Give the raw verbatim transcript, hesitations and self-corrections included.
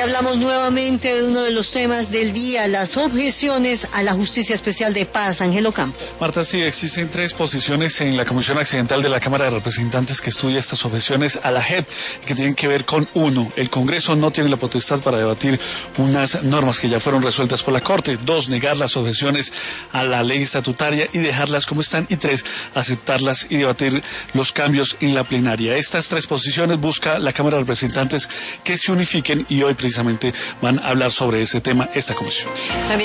hablamos nuevamente de uno de los temas del día, las objeciones a la Justicia Especial de Paz. Ángelo Campo. Marta, sí, existen tres posiciones en la Comisión Accidental de la Cámara de Representantes que estudia estas objeciones a la J E P, que tienen que ver con, uno, el Congreso no tiene la potestad para debatir unas normas que ya fueron resueltas por la Corte; dos, negar las objeciones a la ley estatutaria y dejarlas como están; y tres, aceptarlas y debatir los cambios en la plenaria. Estas tres posiciones busca la Cámara de Representantes que se unifiquen, y hoy precisamente van a hablar sobre ese tema esta comisión. También